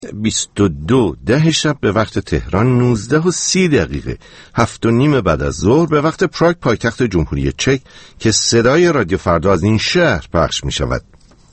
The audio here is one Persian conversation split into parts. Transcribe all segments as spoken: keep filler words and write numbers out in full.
بیست و دو ده شب به وقت تهران، نوزده و سی دقیقه هفت و نیم بعد از ظهر به وقت پراگ پایتخت جمهوری چک که صدای رادیو فردا از این شهر پخش می شود.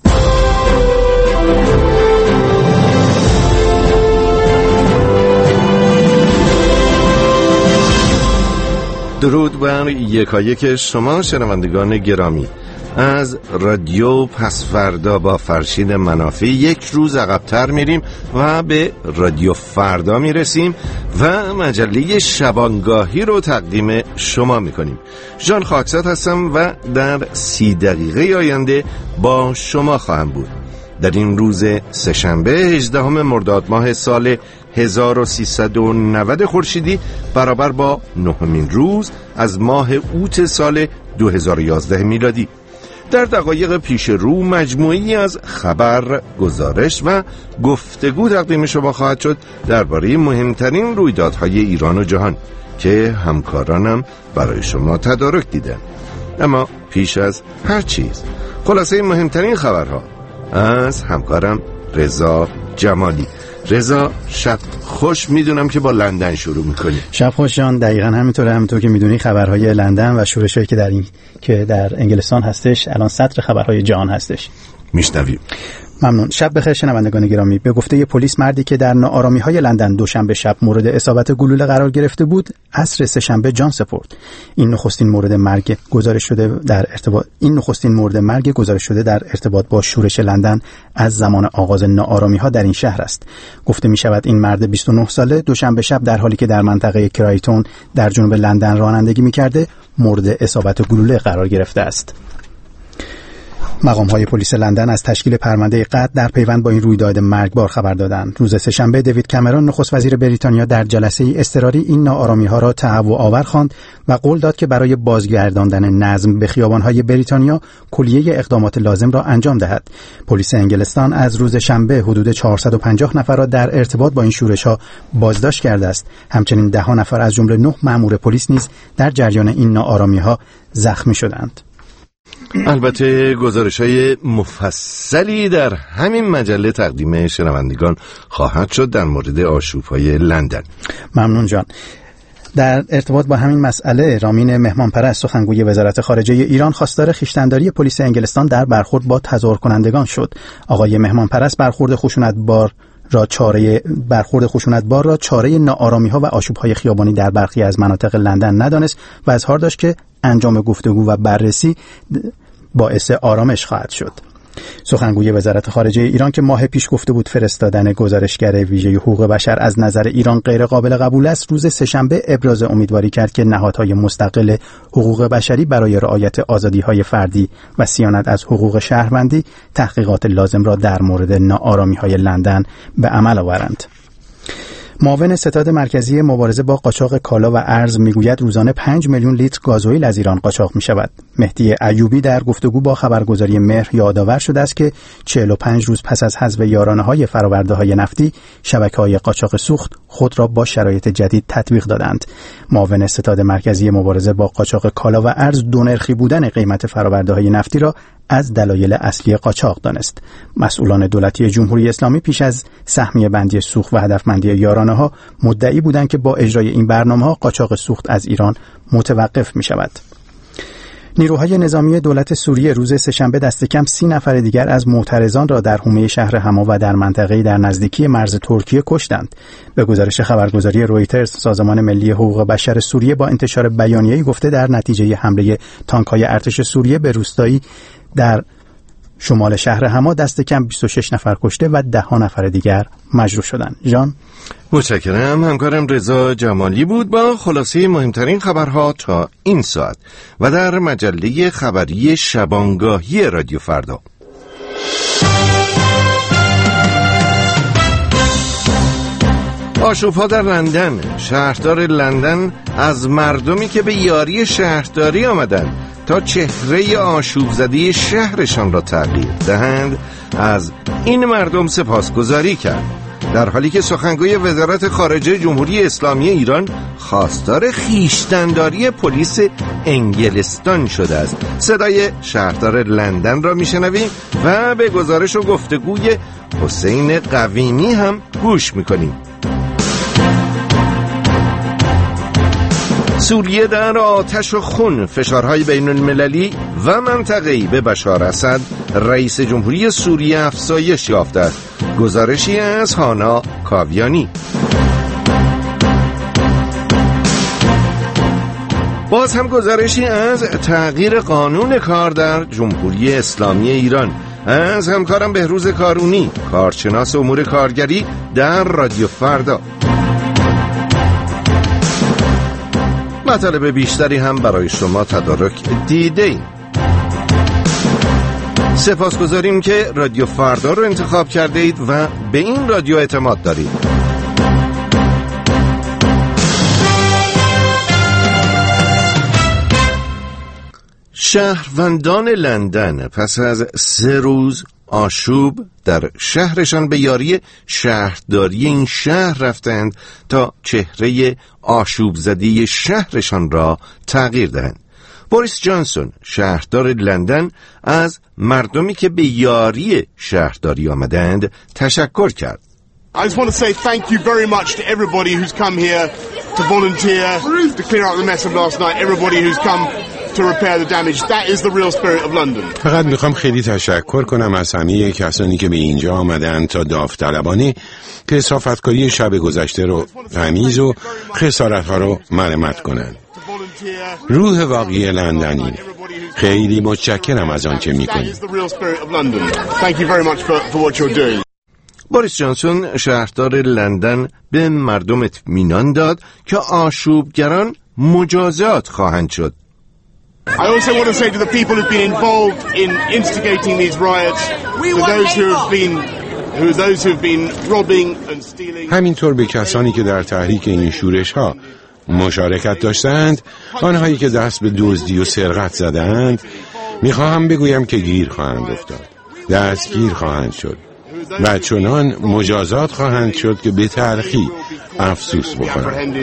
درود بر یکایک شما شنوندگان گرامی. از رادیو پس فردا با فرشید منافع یک روز عقب‌تر میریم و به رادیو فردا میرسیم و مجله شبانگاهی رو تقدیم شما میکنیم. ژان خاکساد هستم و در سی دقیقه آینده با شما خواهم بود. در این روز سه‌شنبه هجدهم مرداد ماه سال هزار و سیصد و نود خورشیدی برابر با نهمین روز از ماه اوت سال دو هزار و یازده میلادی. در دقایق پیش رو مجموعی از خبر، گزارش و گفتگو تقدیم شما خواهد شد درباره مهمترین رویدادهای ایران و جهان که همکارانم برای شما تدارک دیدن. اما پیش از هر چیز خلاصه مهمترین خبرها از همکارم رضا جمالی. رضا، شب خوش. میدونم که با لندن شروع میکنی. شب خوش جان. دقیقاً همینطوره. همونطور که میدونی خبرهای لندن و شورشایی که در این که در انگلستان هستش الان سطر خبرهای جهان هستش. میشنویم. ممنون. شب بخیر شنوندگان گرامی. به گفته پلیس مردی که در ناآرامی‌های لندن دوشنبه شب مورد اصابت گلوله قرار گرفته بود، عصر سه‌شنبه جان سپرد. این نخستین مورد مرگ گزارش شده در ارتباط این نخستین مورد مرگ گزارش شده در ارتباط با شورش لندن از زمان آغاز ناآرامی‌ها در این شهر است. گفته می‌شود این مرد بیست و نه ساله دوشنبه شب در حالی که در منطقه کرایتون در جنوب لندن رانندگی می‌کرده، مورد اصابت گلوله قرار گرفته است. مقام‌های پلیس لندن از تشکیل پرونده قتل در پیوند با این رویداد مرگبار خبر دادند. روز سه‌شنبه دیوید کامرون نخست وزیر بریتانیا در جلسه‌ای اضطراری این ناآرامی‌ها را تهوع آور خواند و قول داد که برای بازگرداندن نظم به خیابان‌های بریتانیا کلیه اقدامات لازم را انجام دهد. پلیس انگلستان از روز شنبه حدود چهارصد و پنجاه نفر را در ارتباط با این شورش‌ها بازداشت کرده است. همچنین ده نفر از جمله نه مأمور پلیس نیز در جریان این ناآرامی‌ها زخمی شدند. البته گزارش‌های مفصلی در همین مجله تقدیم شنوندگان خواهد شد در مورد آشوب‌های لندن. ممنون جان. در ارتباط با همین مسئله رامین مهمانپرست سخنگوی وزارت خارجه ایران خواستار خویشتن‌داری پلیس انگلستان در برخورد با تظاهر کنندگان شد. آقای مهمانپرست برخورد خشونتبار را چاره برخورد خشونتبار را چاره ناآرامی‌ها و آشوب‌های خیابانی در برخی از مناطق لندن ندانست و اظهار داشت که انجام گفتگو و بررسی باعث آرامش خواهد شد. سخنگوی وزارت خارجه ایران که ماه پیش گفته بود فرستادن گزارشگر ویژه حقوق بشر از نظر ایران غیر قابل قبول است، روز سه‌شنبه ابراز امیدواری کرد که نهادهای مستقل حقوق بشری برای رعایت آزادی‌های فردی و صیانت از حقوق شهروندی تحقیقات لازم را در مورد ناآرامی‌های لندن به عمل آورند. معاون ستاد مرکزی مبارزه با قاچاق کالا و ارز میگوید روزانه پنج میلیون لیتر گازوئیل از ایران قاچاق می شود. مهدی ایوبی در گفتگو با خبرگزاری مهر یادآور شده است که چهل و پنج روز پس از حذف یارانه‌های فرآورده‌های نفتی، شبکه‌های قاچاق سوخت خود را با شرایط جدید تطبیق دادند. معاون ستاد مرکزی مبارزه با قاچاق کالا و ارز دو نرخی بودن قیمت فرآورده‌های نفتی را از دلایل اصلی قاچاق دانست. مسئولان دولتی جمهوری اسلامی پیش از سهمیه بندی سوخت و هدفمندی یارانه‌ها مدعی بودند که با اجرای این برنامه‌ها قاچاق سوخت از ایران متوقف می‌شود. نیروهای نظامی دولت سوریه روز سه‌شنبه دست کم سی نفر دیگر از معترضان را در حومه شهر حما و در منطقه‌ای در نزدیکی مرز ترکیه کشتند. به گزارش خبرگزاری رویترز، سازمان ملی حقوق بشر سوریه با انتشار بیانیه‌ای گفته در نتیجه حمله تانک‌های ارتش سوریه به روستایی در شمال شهر حما دست کم بیست و شش نفر کشته و ده نفر دیگر مجروح شدند. جان، متشکرم. همکارم رضا جمالی بود با خلاصه مهمترین خبرها تا این ساعت و در مجله خبری شبانگاهی رادیو فردا. آشوب‌ها در لندن. شهردار لندن از مردمی که به یاری شهرداری آمدند تا چهره آشوب زده شهرشان را تغییر دهند از این مردم سپاسگزاری کرد. در حالی که سخنگوی وزارت خارجه جمهوری اسلامی ایران خواستار خویشتن‌داری پلیس انگلستان شده است. صدای شهردار لندن را میشنویم و به گزارش و گفتگوی حسین قویمی هم گوش میکنیم. سوریه در آتش و خون، فشارهای بین المللی و منطقه‌ای به بشار اسد رئیس جمهوری سوریه افزایش یافته است. گزارشی از هانا کاویانی. باز هم گزارشی از تغییر قانون کار در جمهوری اسلامی ایران از همکارم بهروز کارونی، کارشناس امور کارگری در رادیو فردا. مطالب بیشتری هم برای شما تدارک دیده‌ایم. سپاسگزاریم که رادیو فردا رو انتخاب کرده اید و به این رادیو اعتماد دارید. شهروندان لندن پس از سه روز آشوب در شهرشان به یاری شهرداری این شهر رفتند تا چهره آشوب زده شهرشان را تغییر دهند. بوریس جانسون شهردار لندن از مردمی که به یاری شهرداری آمدند تشکر کرد. I just want to say thank you very much to everybody who's come here to volunteer to clear out the mess of last night. Everybody who's come to repair the damage. That is the real spirit of London. فقط میخوام خیلی تشکر کنم از همه کسانی که به اینجا آمدن تا داوطلبانه کثافتکاری شب گذشته رو تمیز و خسارت‌ها رو مرمت کنند. روح واقعی لندنی. خیلی متشکرم از آنچه میکنید. بوریس جانسون شهردار لندن به مردم اطمینان داد که آشوبگران مجازات خواهند شد. I also want to say to the people who've been involved in instigating these riots, to those who have been who those who've been robbing and stealing. همینطور به کسانی که در تحریک این شورش ها مشارکت داشتند، آنهایی که دست به دزدی و سرقت زدند، میخواهم بگویم که گیر خواهند افتاد، دستگیر خواهند شد و چنان مجازات خواهند شد که به تلخی افسوس بکنند.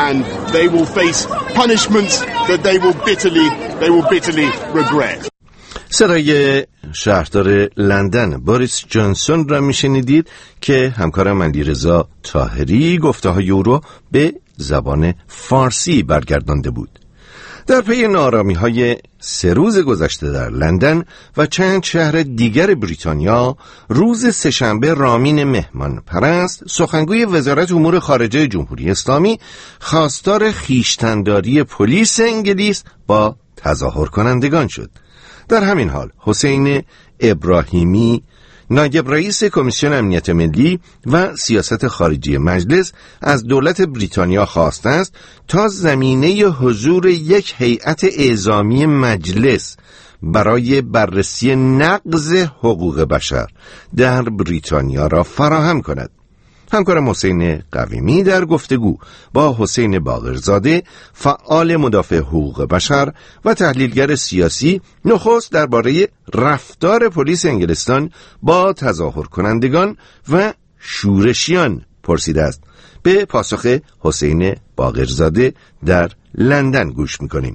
صدای شهردار لندن بوریس جانسون را میشنیدید که همکارم علیرضا طاهری گفته‌های او را به زبان فارسی برگردانده بود. در پی ناآرامی‌های سه روز گذشته در لندن و چند شهر دیگر بریتانیا، روز سه‌شنبه رامین مهمان پرست سخنگوی وزارت امور خارجه جمهوری اسلامی خواستار خویشتن‌داری پلیس انگلیس با تظاهر کنندگان شد. در همین حال حسین ابراهیمی نایب رئیس کمیسیون امنیت ملی و سیاست خارجی مجلس از دولت بریتانیا خواسته است تا زمینه حضور یک هیئت اعزامی مجلس برای بررسی نقض حقوق بشر در بریتانیا را فراهم کند. همکارم حسین قویمی در گفتگو با حسین باقرزاده، فعال مدافع حقوق بشر و تحلیلگر سیاسی، نخست درباره رفتار پلیس انگلستان با تظاهر کنندگان و شورشیان پرسیده است. به پاسخ حسین باقرزاده در لندن گوش میکنیم.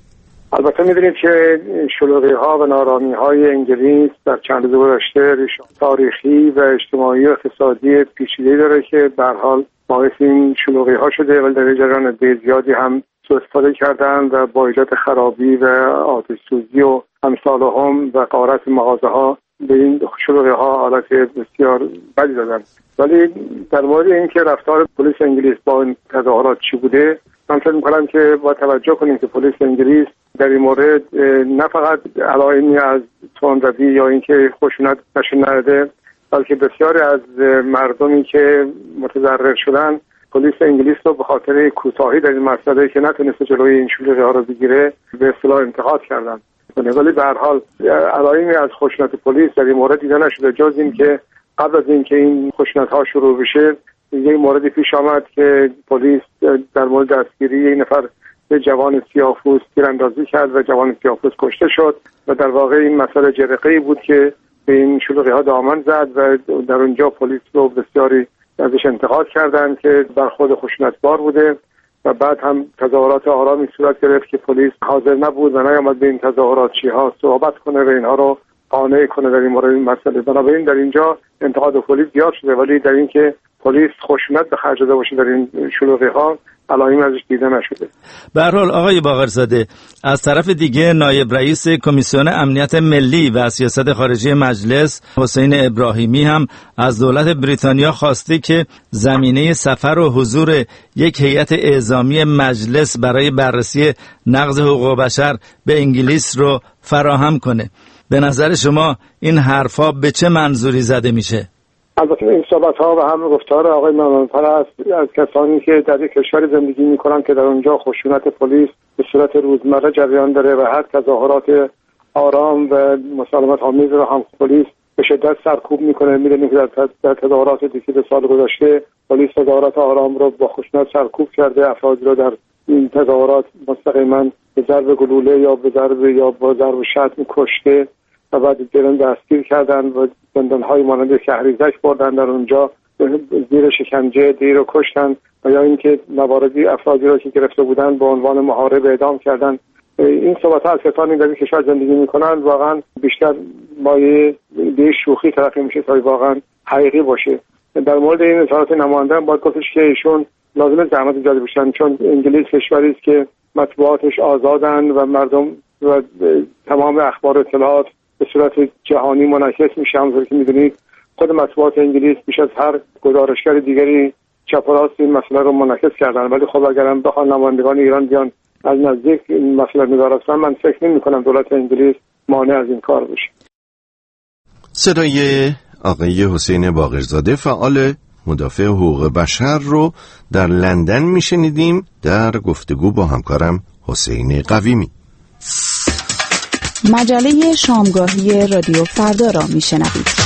البته می‌دونید که شلوغی‌ها و نارامی‌های انگلیس در چند روز گذشته تاریخی و اجتماعی و اقتصادی پیچیده‌ای داره که به هر حال باعث این شلوغی‌ها شده و در جریان عده زیادی هم سوء استفاده کردن و با ایجاد خرابی و آتش‌سوزی و امثال هم و غارت مغازه‌ها به این شلوغی‌ها حالت بسیار بدی دادن. ولی در مورد اینکه رفتار پلیس انگلیس با این تظاهرات چی بوده، من فکر می‌کنم که با توجه کنیم که پلیس انگلیس در این مورد نه فقط علائمی از تندروی یا اینکه خشونت نشون نداده، بلکه بسیاری از مردمی که متضرر شدن پلیس انگلیس رو به خاطر کوتاهی در این مسئله که نتونسته جلوی این شلوغی‌ها رو بگیره به اصطلاح انتقاد کردن. ولی به هر حال علائمی از خشونت پلیس در این مورد دیده نشده، جز این که قبل از اینکه این خشونت‌ها شروع بشه یه موردی پیش آمد که پلیس در مورد دستگیری یک نفر به جوان سیاه‌پوست تیراندازی کرد و جوان سیاه‌پوست کشته شد و در واقع این مسئله جرقه‌ای بود که به این شلوغی‌ها دامن زد و در اونجا پلیس رو بسیاری ازش انتقاد کردند که برخورد خشونتبار بوده و بعد هم تظاهرات آرامی صورت گرفت که پلیس حاضر نبود و نیامد به این تظاهراتچی ها صحبت کنه و اینها رو قانع کنه در این مورد این مسئله. بنابراین در اینجا انتقاد پلیس زیاد شده، ولی در اینکه پلیس خشونت به خرج داده باشه در این شلوغی ها علائمی ازش دیده نشده. به هر حال آقای باقرزاده، از طرف دیگه نایب رئیس کمیسیون امنیت ملی و سیاست خارجی مجلس حسین ابراهیمی هم از دولت بریتانیا خواسته که زمینه سفر و حضور یک هیئت اعزامی مجلس برای بررسی نقض حقوق بشر به انگلیس رو فراهم کنه. به نظر شما این حرفا به چه منظوری زده میشه؟ البته این صحبت‌ها و هم گفتار آقای مهمانپرست از کسانی که در یک کشور زندگی می‌کنند که در اونجا خشونت پلیس به صورت روزمره جریان داره و هر تظاهرات آرام و مسالمت آمیز رو هم پلیس به شدت سرکوب می‌کنه. می‌دونیم که در تظاهرات دیگه سال گذشته پلیس تظاهرات آرام رو با خشونت سرکوب کرده، افرادی رو در این تظاهرات مستقیما به ضرب گلوله یا به ضرب یا با ضرب شتم کشته و بعد دیگران دستگیر کردن و زندان‌های مانند شهریزک بردن، در اونجا زیر شکنجه دیر رو کشتن و یا اینکه مواردی افرادی رو که گرفته بودن به عنوان محارب اعدام کردن. این صحبت‌ها از کسانی در این کشور زندگی می‌کنند واقعا بیشتر مایه به شوخی تلقی میشه تا واقعا حقیقی باشه. در مورد این اظهارات نمایندگان باید گفتش که ایشون لازم زحمت زیادی بکشن، چون انگلیس کشوری است که مطبوعاتش آزادن و مردم و تمام اخبار و اطلاعات به صورت جهانی منعکس میشه. همونطور که میدونید خود مطبوعات انگلیس بیش از هر گزارشگر دیگری چپ و راست این مسئله رو منعکس کردن، ولی خب اگرم بخوان نمایندگان ایران بیان از نزدیک این مسئله نگاه کنن، من فکر نمی‌کنم دولت انگلیس مانع از این کار بشه. صدای آقای حسین باقرزاده فعال مدافع حقوق بشر رو در لندن میشنیدیم در گفتگو با همکارم حسین قویمی. مجله شامگاهی رادیو فردا را میشنوید.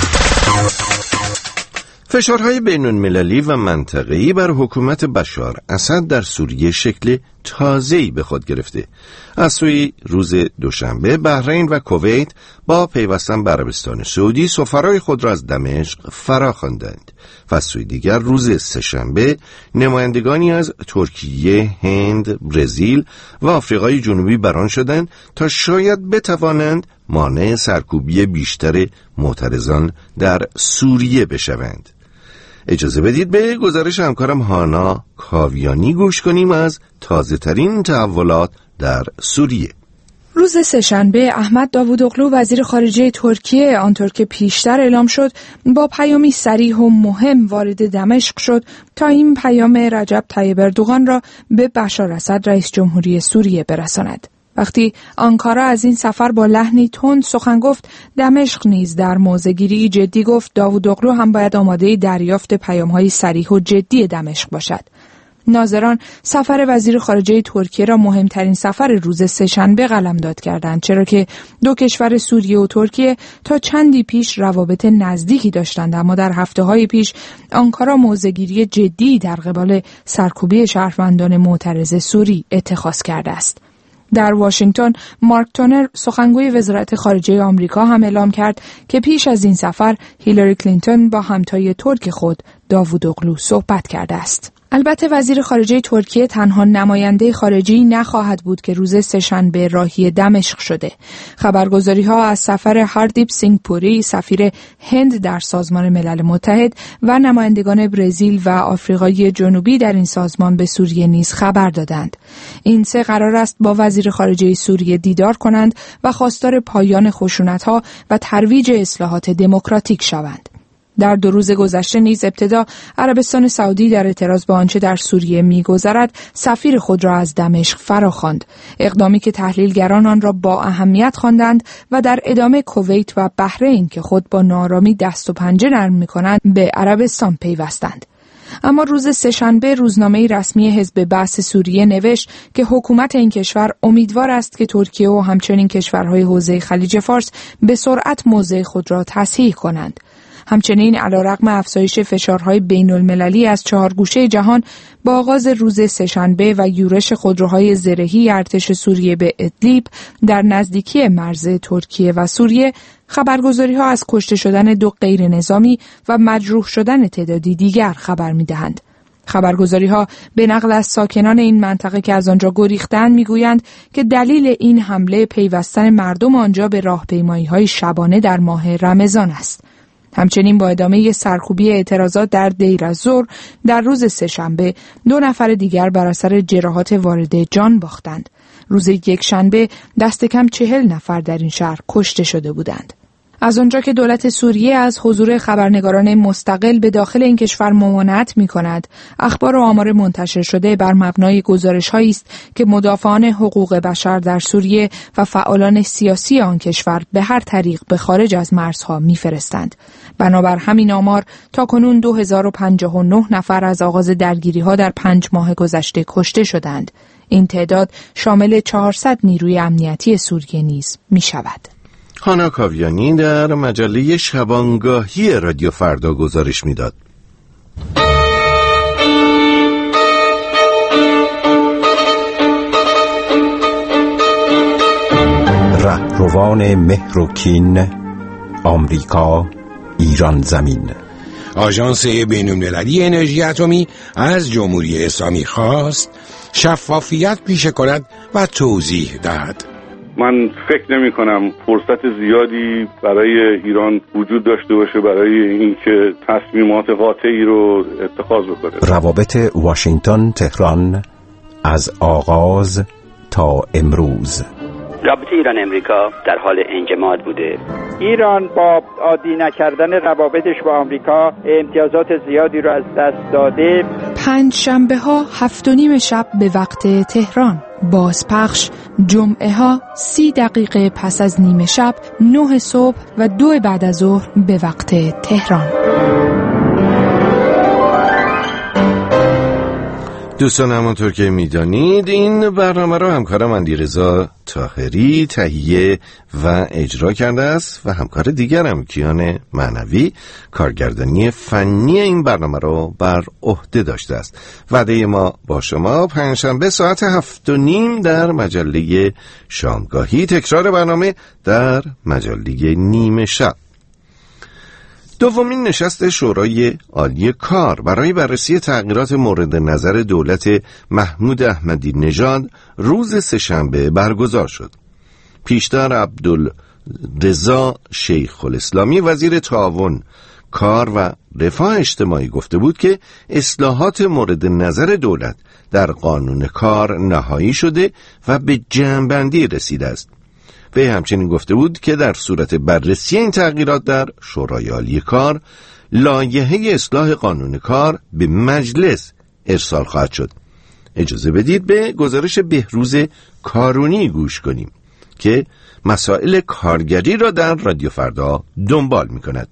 فشارهای بین‌المللی و منطقه‌ای بر حکومت بشار اسد در سوریه شکل تازه‌ای به خود گرفته. از سوی روز دوشنبه بحرین و کویت با پیوستن به عربستان سعودی سفرای خود را از دمشق فراخواندند و از سوی دیگر روز سه‌شنبه نمایندگانی از ترکیه، هند، برزیل و آفریقای جنوبی بران شدند تا شاید بتوانند مانع سرکوبی بیشتر معترضان در سوریه بشوند. اجازه بدید به گزارش همکارم هانا کاویانی گوش کنیم از تازه ترین تحولات در سوریه. روز سه‌شنبه احمد داوودوغلو وزیر خارجه ترکیه آنطور که پیشتر اعلام شد با پیامی صریح و مهم وارد دمشق شد تا این پیام رجب طیب اردوغان را به بشار اسد رئیس جمهوری سوریه برساند. وقتی آنکارا از این سفر با لحنی تند سخن گفت، دمشق نیز در موضع‌گیری جدی گفت داوودوغلو هم باید آماده دریافت پیام‌های صریح و جدی دمشق باشد. ناظران سفر وزیر خارجه ترکیه را مهمترین سفر روز سه‌شنبه قلمداد کردند، چرا که دو کشور سوریه و ترکیه تا چندی پیش روابط نزدیکی داشتند، اما در هفته‌های پیش آنکارا موضع‌گیری جدی در قبال سرکوبی شهروندان معترض سوری اتخاذ کرده است. در واشنگتن مارک تونر سخنگوی وزارت خارجه آمریکا هم اعلام کرد که پیش از این سفر هیلاری کلینتون با همتای ترک خود داوودوغلو صحبت کرده است. البته وزیر خارجه ترکیه تنها نماینده خارجی نخواهد بود که روز سه‌شنبه راهی دمشق شده. خبرگزاری‌ها از سفر هاردیپ سینگ پوری سفیر هند در سازمان ملل متحد و نمایندگان برزیل و آفریقای جنوبی در این سازمان به سوریه نیز خبر دادند. این سه قرار است با وزیر خارجه سوریه دیدار کنند و خواستار پایان خشونت‌ها و ترویج اصلاحات دموکراتیک شوند. در دو روز گذشته نیز ابتدا عربستان سعودی در اعتراض به آنچه در سوریه می‌گذرد سفیر خود را از دمشق فراخواند، اقدامی که تحلیلگران آن را با اهمیت خواندند و در ادامه کویت و بحرین که خود با ناآرامی دست و پنجه نرم می‌کنند به عربستان پیوستند. اما روز سه‌شنبه روزنامه رسمی حزب بعث سوریه نوشت که حکومت این کشور امیدوار است که ترکیه و همچنین کشورهای حوزه خلیج فارس به سرعت موضع خود را تصحیح کنند. همچنین علیرغم افزایش فشارهای بین‌المللی از چهار گوشه جهان، با آغاز روز سه‌شنبه و یورش خودروهای زرهی ارتش سوریه به ادلیب در نزدیکی مرز ترکیه و سوریه، خبرگزاری‌ها از کشته شدن دو غیر نظامی و مجروح شدن تعدادی دیگر خبر می‌دهند. خبرگزاری‌ها به نقل از ساکنان این منطقه که از آنجا گریختند می‌گویند که دلیل این حمله پیوستن مردم آنجا به راهپیمایی‌های شبانه در ماه رمضان است. همچنین با ادامه سرکوبی اعتراضات در دیر الزور در روز سه‌شنبه دو نفر دیگر بر اثر جراحات وارده جان باختند. روز یکشنبه دست کم چهل نفر در این شهر کشته شده بودند. از آنجا که دولت سوریه از حضور خبرنگاران مستقل به داخل این کشور ممانعت می‌کند، اخبار و آمار منتشر شده بر مبنای گزارش‌هایی است که مدافعان حقوق بشر در سوریه و فعالان سیاسی آن کشور به هر طریق به خارج از مرزها می‌فرستند. بنابر همین آمار تاکنون دو هزار و پنجاه و نه نفر از آغاز درگیری‌ها در پنج ماه گذشته کشته شدند. این تعداد شامل چهارصد نیروی امنیتی سوریه نیز می‌شود. هانا کاویانی در مجله شبانگاهی رادیو فردا گزارش میداد. رهروان مهر و کین، آمریکا، ایران زمین. آژانس بین‌المللی انرژی اتمی از جمهوری اسلامی خواست شفافیت پیشه کند و توضیح دهد. من فکر نمی کنم فرصت زیادی برای ایران وجود داشته باشه برای اینکه تصمیمات قاطعی رو اتخاذ بکنه. روابط واشنگتن تهران از آغاز تا امروز. رابطه ایران امریکا در حال انجماد بوده. ایران با عادی نکردن روابطش با آمریکا امتیازات زیادی رو از دست داده. پنج شنبه ها هفت و نیم شب به وقت تهران، بازپخش جمعه ها سی دقیقه پس از نیمه شب، نه صبح و دو بعد از ظهر به وقت تهران. دوستان، همونطور که میدانید این برنامه رو همکارم علیرضا طاهری تهیه و اجرا کرده است و همکار دیگرم کیان معنوی کارگردانی فنی این برنامه رو بر عهده داشته است. وعده ما با شما پنجشنبه ساعت هفت و نیم در مجله شامگاهی، تکرار برنامه در مجله نیمه شب. دومین نشست شورای عالی کار برای بررسی تغییرات مورد نظر دولت محمود احمدی نژاد روز سه‌شنبه برگزار شد. پیشتر عبدالرضا شیخ الاسلامی وزیر تعاون، کار و رفاه اجتماعی گفته بود که اصلاحات مورد نظر دولت در قانون کار نهایی شده و به جمع‌بندی رسیده است. وی همچنین گفته بود که در صورت بررسی این تغییرات در شورای عالی کار، لایحه اصلاح قانون کار به مجلس ارسال خواهد شد. اجازه بدید به گزارش بهروز کارونی گوش کنیم که مسائل کارگری را در رادیو فردا دنبال می کند.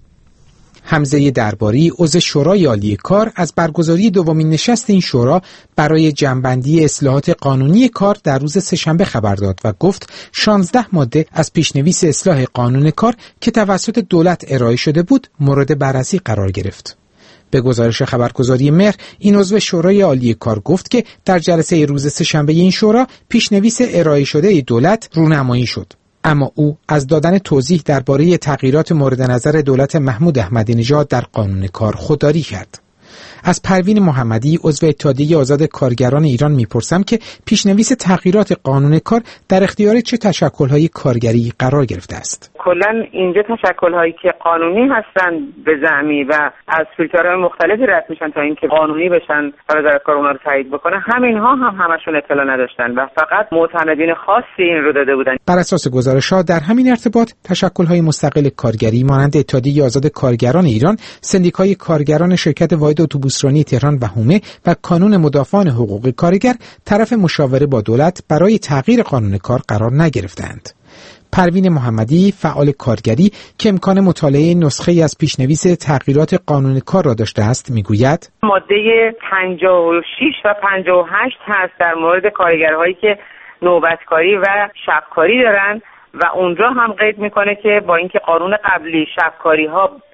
حمزه درباری، عضو شورای عالی کار، از برگزاری دومین نشست این شورا برای جمع‌بندی اصلاحات قانونی کار در روز سه‌شنبه خبر داد و گفت شانزده ماده از پیشنویس اصلاح قانون کار که توسط دولت ارائه شده بود مورد بررسی قرار گرفت. به گزارش خبرگزاری مهر، این عضو شورای عالی کار گفت که در جلسه روز سه‌شنبه این شورا پیشنویس ارائه شده دولت رونمایی شد. اما او از دادن توضیح درباره تغییرات مورد نظر دولت محمود احمدی نژاد در قانون کار خودداری کرد. از پروین محمدی، عضو اتحادیه آزاد کارگران ایران میپرسم که پیشنویس تغییرات قانون کار در اختیار چه تشکل‌های کارگری قرار گرفته است؟ کلاً اینجا تشکل‌هایی که قانونی هستن به زعمی و از فیلترهای مختلفی رد میشن تا اینکه قانونی بشن و وزارت کار اونها رو تایید بکنه، همینها هم همشون اطلاع نداشتن و فقط معتمدین خاصی این رو داده بودن. بر اساس گزارش‌ها در همین ارتباط تشکل‌های مستقل کارگری مانند اتحادیه آزاد کارگران ایران، سندیکای کارگران شرکت واحد اتوبوسرانی تهران و هومه و کانون مدافعان حقوق کارگر طرف مشاوره با دولت برای تغییر قانون کار قرار نگرفتند. پروین محمدی، فعال کارگری که امکان مطالعه نسخه‌ای از پیشنویس تغییرات قانون کار را داشته است، میگوید ماده پنجاه و شش و پنجاه و هشت هست در مورد کارگرهایی که نوبتکاری و شبکاری دارن و اونجا هم قید میکنه که با اینکه قانون قبلی شبکاری ها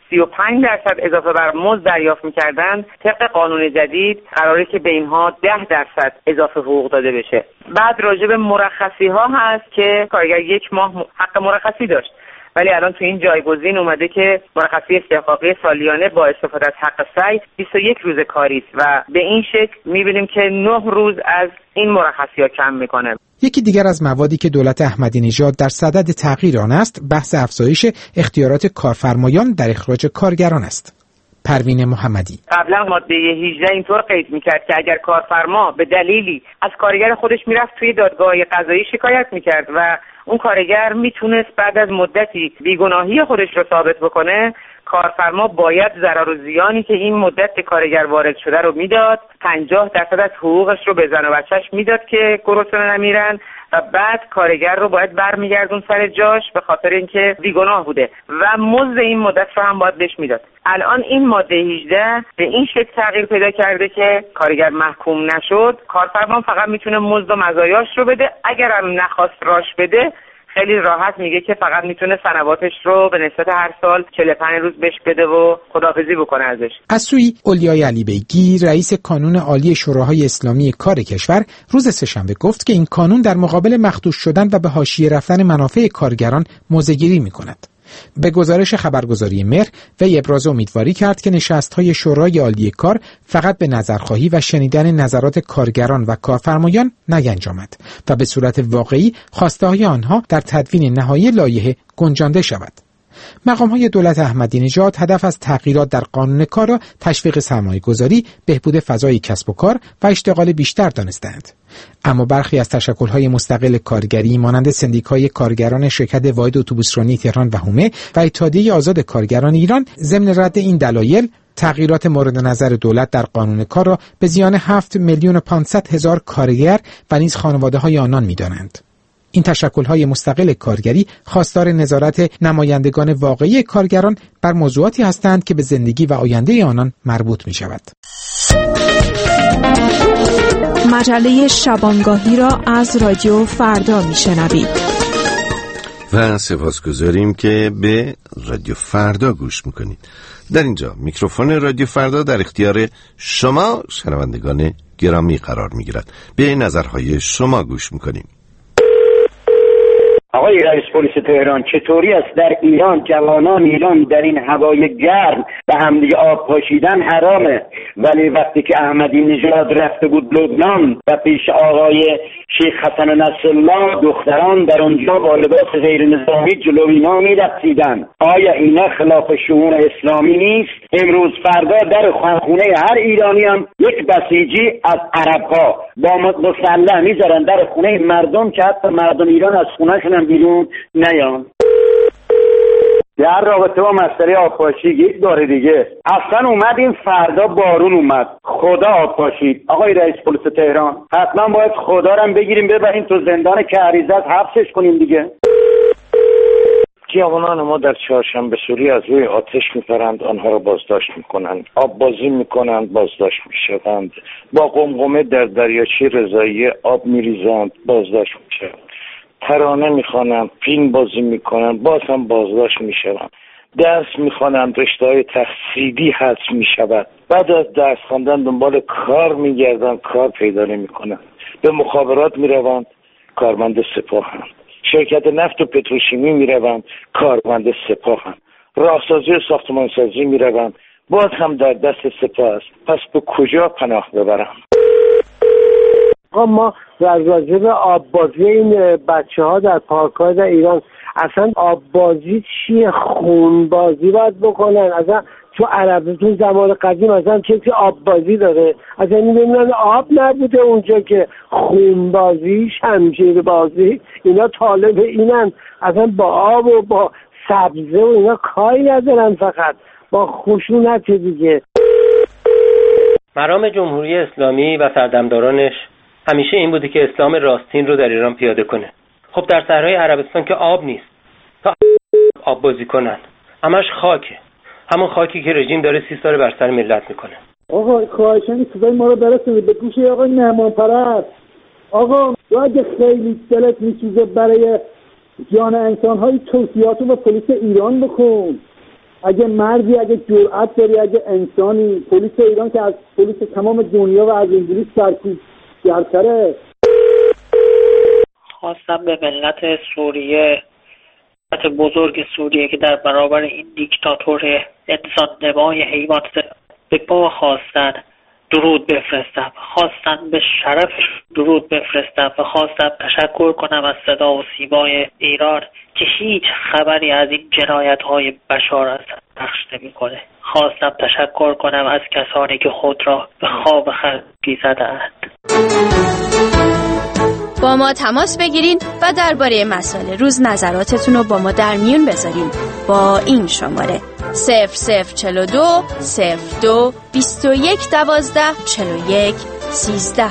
سی و پنج درصد اضافه بر مزد دریافت می‌کردند، طبق قانون جدید قراره که به اینها ده درصد اضافه حقوق داده بشه. بعد راجع به مرخصی‌ها هست که کارگر یک ماه حق مرخصی داشت، ولی الان تو این جایگزین اومده که مرخصی استحقاقی سالیانه با استفاده از حق سعی بیست و یک روز کاری است و به این شکل می‌بینیم که نه روز از این مرخصی‌ها کم می‌کنه. یکی دیگر از موادی که دولت احمدی نژاد در صدد تغییر آن است، بحث افزایش اختیارات کارفرمایان در اخراج کارگران است. پروین محمدی: قبلا ماده هجده اینطور قید میکرد که اگر کارفرما به دلیلی از کارگر خودش میرفت توی دادگاه قضایی شکایت میکرد و اون کارگر میتونست بعد از مدتی بیگناهی خودش رو ثابت بکنه، کارفرما باید ضرر و زیانی که این مدت به کارگر وارد شده رو میداد، پنجاه درصد از حقوقش رو به زن و بچهش میداد که گرسنه نمیرن و بعد کارگر رو باید برمیگردون سر جاش به خاطر اینکه بیگناه بوده و مزد این مدت رو هم باید بهش میداد. الان این ماده هجده به این شکل تغییر پیدا کرده که کارگر محکوم نشد، کارفرما فقط میتونه مزد و مزایاش رو بده، اگر هم نخواست راش بده خیلی راحت میگه که فقط میتونه سنواتش رو به نسبت هر سال چهل و پنج روز بهش بده و خداحافظی بکنه ازش. از سوی اولیای علی بیگی، رئیس کانون عالی شوراهای اسلامی کار کشور، روز سه‌شنبه گفت که این کانون در مقابل مخدوش شدن و به حاشیه رفتن منافع کارگران موضع‌گیری میکند. به گزارش خبرگزاری مهر وی ابراز امیدواری کرد که نشست‌های شورای عالی کار فقط به نظرخواهی و شنیدن نظرات کارگران و کارفرمایان نینجامد و به صورت واقعی خواسته‌های آنها در تدوین نهایی لایحه گنجانده شود. مقام‌های دولت احمدی نژاد هدف از تغییرات در قانون کار را تشویق سرمایه‌گذاری، بهبود فضای کسب و کار و اشتغال بیشتر دانستند. اما برخی از تشکل‌های مستقل کارگری مانند سندیکای کارگران شرکت واحد اتوبوسرانی تهران و هومه و اتحادیه آزاد کارگران ایران ضمن رد این دلایل تغییرات مورد نظر دولت در قانون کار را به زیان هفت میلیون و پانصد هزار کارگر و نیز خانواده‌های آنان می‌دانند. این تشکل‌های مستقل کارگری خواستار نظارت نمایندگان واقعی کارگران بر موضوعاتی هستند که به زندگی و آینده آنان مربوط می‌شود. مجله شبانگاهی را از رادیو فردا میشنوید و سپاسگزاریم که به رادیو فردا گوش میکنید. در اینجا میکروفون رادیو فردا در اختیار شما شنوندگان گرامی قرار میگیرد. به نظرهای شما گوش میکنیم. آقای رئیس پلیس تهران، چطوری است در ایران جوانان ایران در این هوای گرم به همدیگه آب پاشیدن حرامه، ولی وقتی که احمدی نژاد رفته بود لبنان و پیش آقای شیخ حسن نصرالله، دختران در اونجا با لباس غیر نظامی جلو اینا می‌رقصیدن. آیا اینا خلاف شعور اسلامی نیست؟ امروز فردا در خانه هر ایرانی هم یک بسیجی از عرب‌ها با مسلح میذارن در خونه مردم که حتی مردم ایران از خونه‌شون بیرون نیان. در رابطه با مسئله آبپاشی یک بار دیگه اصلا اومد این فردا بارون اومد، خدا آب پاشید. آقای رئیس پلیس تهران، حتما باید خدا رو بگیریم ببریم تو زندان کهریزت حبسش کنیم دیگه. جوانان ما در چهارشنبه سوری از روی آتش میپرند، آنها را بازداشت میکنند، آب بازی میکنند، بازداشت میشوند، با قمقمه در دریاچه رضایی آب میریزند، بازداشت میشوند، ترانه میخوانند، فیلم بازی میکنند، باز هم بازداشت میشوند، درس میخوانند، رشته‌های تحصیلی حذف میشود، بعد از درس خواندن دنبال کار میگردند، کار پیدا نمیکنند، به مخابرات میروند، کارمند سپاهند، شرکت نفت و پتروشیمی میروند، کارمند سپاهند، راهسازی و ساختمانسازی میروند، باز هم در دست سپاه است. پس به کجا پناه ببرم؟ ما در راجع به آببازی این بچه ها در پارک ها در ایران، اصلا آببازی چیه؟ خونبازی باید بکنن. اصلا تو عربستان زمان قدیم اصلا کسی آببازی داره؟ اصلا نمیدونن آب نبوده اونجا که خونبازی، شمشیر بازی اینا طالب اینن. اصلا با آب و با سبزه و اینا کاری ندارن، فقط با خشونت دیگه. مرام جمهوری اسلامی و سردمدارانش همیشه این بوده که اسلام راستین رو در ایران پیاده کنه. خب در صحرای عربستان که آب نیست تا آب بازی کنن، همش خاکه، همون خاکی که رژیم داره سی سال بر سر ملت میکنه. آقا خواهشاً صدای ما رو برسونید به گوش آقای مهمان پرست. آقا اگه خیلی دلت میسوزه برای جان انسان‌های توصیاتو و پلیس ایران بکن. اگه مردی، اگه جرأت داری، اگه انسانی، پلیس ایران که از پلیس تمام دنیا و از انگلیس سرکوبگرتره. خواستم به ملت سوریه، ملت بزرگ سوریه که در برابر این دیکتاتور انسان نمای حیوان به پا خواستن درود بفرستم، خواستم به شرف درود بفرستم و خواستم تشکر کنم از صدا و سیمای ایران که هیچ خبری از این جنایت‌های بشار اسد پخش نمی‌کنه. خواستم تشکر کنم از کسانی که خود را به خواب خلقی زده‌اند. با ما تماس بگیرین و درباره مسائل روز نظراتتون رو با ما در میون بذارین با این شماره صفر صفر چلو دو صفر دو بیست و یک دوازده چلو یک سیزده.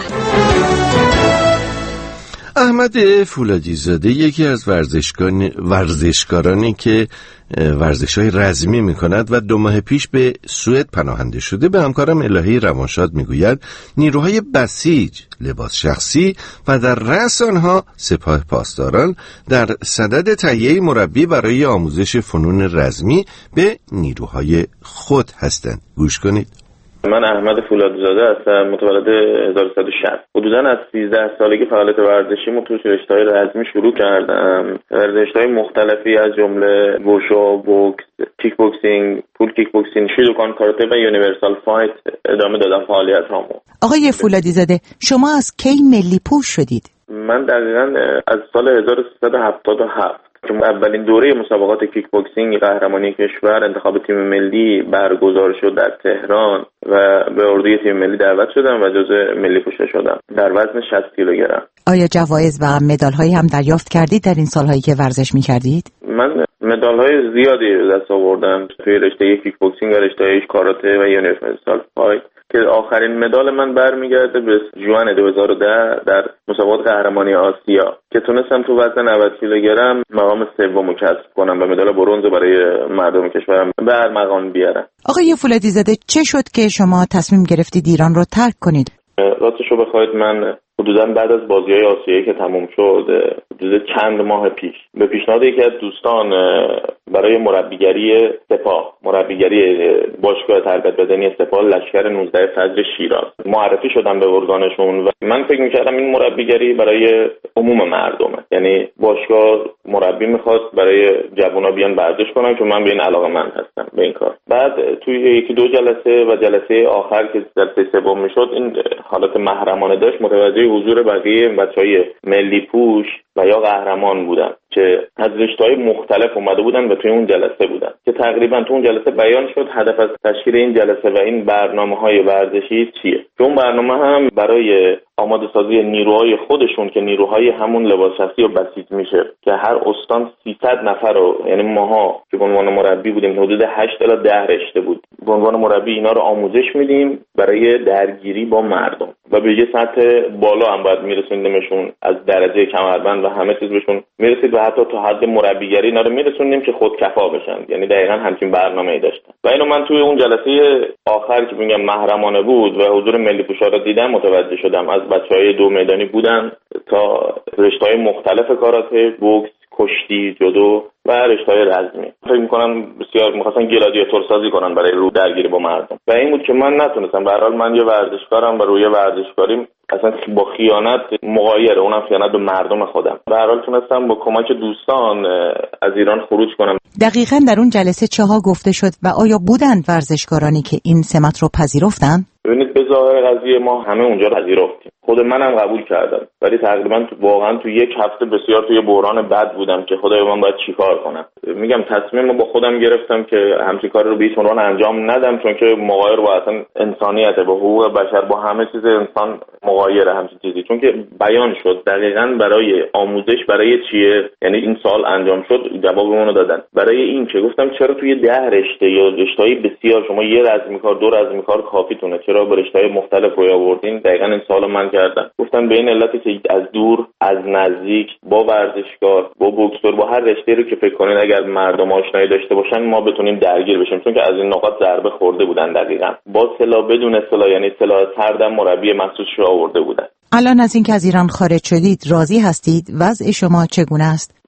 احمد فولادی زاده یکی از ورزشکاران ورزشکارانی که ورزش‌های رزمی می‌کند و دو ماه پیش به سوئد پناهنده شده به همکارم الهی روانشاد می‌گوید نیروهای بسیج، لباس شخصی و در رأس آنها سپاه پاسداران در صدد تهیه مربی برای آموزش فنون رزمی به نیروهای خود هستند. گوش کنید. من احمد فولادی زاده هستم، متولد هزار و سیصد و شصت. حدوداً از سیزده سالگی فعالیت ورزشیمو تو رشته‌های رزمی شروع کردم. رشته‌های مختلفی از جمله ووشو، بوکس، کیک بوکسینگ، پول کیک بوکسینگ، شیدوکان کاراته و یونیورسال فایت ادامه دادم فعالیت‌هامو. آقای فولادی زاده، شما از کی ملی پوش شدید؟ من دقیقاً از سال هزار و سیصد و هفتاد و هفت که اولین دوره مسابقات کیک بوکسینگ قهرمانی کشور انتخاب تیم ملی برگزار شد در تهران و به اردوی تیم ملی دعوت شدم و جزو ملی پوشته شدم در وزن شصت کیلوگرم. آیا جوایز و مدال‌هایی هم دریافت کردید در این سال‌هایی که ورزش می‌کردید؟ من مدال‌های زیادی به دست آوردم توی رشته کیک بوکسینگ و رشته کاراته و یونیورسال فایت که آخرین مدال من برمیگرده به ژوئن دو هزار و ده در مسابقات قهرمانی آسیا که تونستم تو وزن نود کیلوگرم مقام سوم کسب کنم و مدال برنز برای مردم کشورم به ارمغان بیارم. آقای فولادی زاده، چه شد که شما تصمیم گرفتید ایران رو ترک کنید؟ راستش رو بخواید من حدوداً بعد از بازی‌های آسیایی که تموم شد حدود چند ماه پیش به پیشنهاد یکی از دوستان برای مربیگری سپاه مربیگری باشگاه تربیت بدنی سپاه لشکر نوزده فجر شیراز معرفی شدم به ارگانشون و من فکر می‌کردم این مربیگری برای عموم مردمه، یعنی باشگاه مربی می‌خواد برای جوونا بیان ورزش کنن که من به این علاقه‌مند هستم به این کار. بعد توی یکی دو جلسه و جلسه آخر که جلسه سوم میشد این حالت محرمانه داشت، متوجه حضور بقیه بچهای ملی پوش و یا قهرمان بودن که از رشته‌های مختلف اومده بودن و توی اون جلسه بودن که تقریبا تو اون جلسه بیان شد هدف از تشکیل این جلسه و این برنامه‌های ورزشی چیه. که اون برنامه هم برای آماده سازی نیروهای خودشون که نیروهای همون لباس شخصی و بسیج میشه که هر استان سیصد نفر رو، یعنی ماها که به عنوان مربی بودیم حدود هشت الی ده رشته بود، به عنوان مربی اینا رو آموزش میدیم برای درگیری با مردم و به یه سطح بالا هم باید میرسوندیمشون از درجه کمربند و همه چیز بهشون میرسید و حتی تا حد مربیگری اینا رو میرسوندیم که خودکفا بشن، یعنی دقیقاً همچین برنامه‌ای داشتن. و اینو من توی اون جلسه آخر که میگم محرمانه بود و حضور ملی پوشا رو دیدم متوجه شدم. از بچهای دو میدانی بودن تا رشته‌های مختلف کاراته، بوکس، کشتی، جودو و رشته‌های رزمی. فکر می‌کنم بسیار می‌خواستن گلادیاتور سازی کنن برای رو درگیری با مردم. و این بود که من نتونستم. به هر حال من یه ورزشکارم و روی ورزشکاریم اصلا با خیانت مغایره، اونم خیانت به مردم خودم. به هر حال تونستم با کمک دوستان از ایران خروج کنم. دقیقاً در اون جلسه چه ها گفته شد و آیا بودند ورزشکارانی که این سمت رو پذیرفتن؟ ببینید به ظاهر قضیه ما همه اونجا پذیرفتیم. خود منم قبول کردم. ولی تقریبا تو واقعا تو یک هفته بسیار توی بحران بد بودم که خدای من باید چیکار کنم. میگم تصمیم با خودم گرفتم که همچین کاری رو به هیچ عنوان انجام ندم، چون که مغایر با اصلا انسانیت، با حقوق بشر، با همه چیز انسان مغایره همچین چیزی. چون که بیان شد دقیقاً برای آموزش برای چیه، یعنی این سال انجام شد جوابمون رو دادن. برای این که گفتم چرا توی ده رشته یا رشته‌های بسیار شما یه رزمی کار دو رزمی کار کافیتونه، چرا به رشته‌های مختلف روی آوردین؟ دقیقاً این سالو من کردم. گفتم به این علتی که از دور از نزدیک با ورزشکار با بوکسور با هر رشته رو که فکر کنید اگر مردم آشنایی داشته باشن ما بتونیم درگیر بشیم، چون که از این نقاط ضربه خورده بودن. دقیقاً با سلاح بدون سلاح، یعنی سلاح سردم مربی مخصوص رو آورده بودن. الان از این که از ایران خارج شدید راضی هستید؟ وضع شما چگونه است؟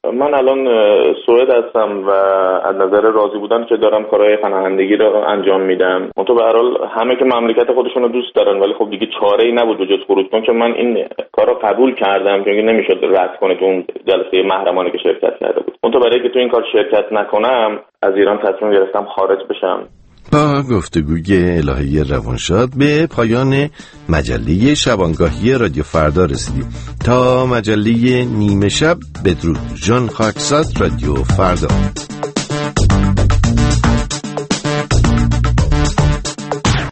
من الان سوئد هستم و از نظر راضی بودن که دارم کارهای پناهندگی رو انجام میدم. منتها به هر حال همه که مملکت خودشون رو دوست دارن، ولی خب دیگه چاره‌ای نبود جز خروج. چون من این کار رو قبول کردم که نمیشد رد کنه تو اون جلسه محرمانه که شرکت کرده بود. منتها برای که تو این کار شرکت نکنم از ایران تصمیم گرفتم خارج بشم. با گفتگوی الهی روانشاد به پایان مجله شبانگاهی رادیو فردا رسیدیم. تا مجله نیمه شب، بدرود. ژان خاکساد، رادیو فردا.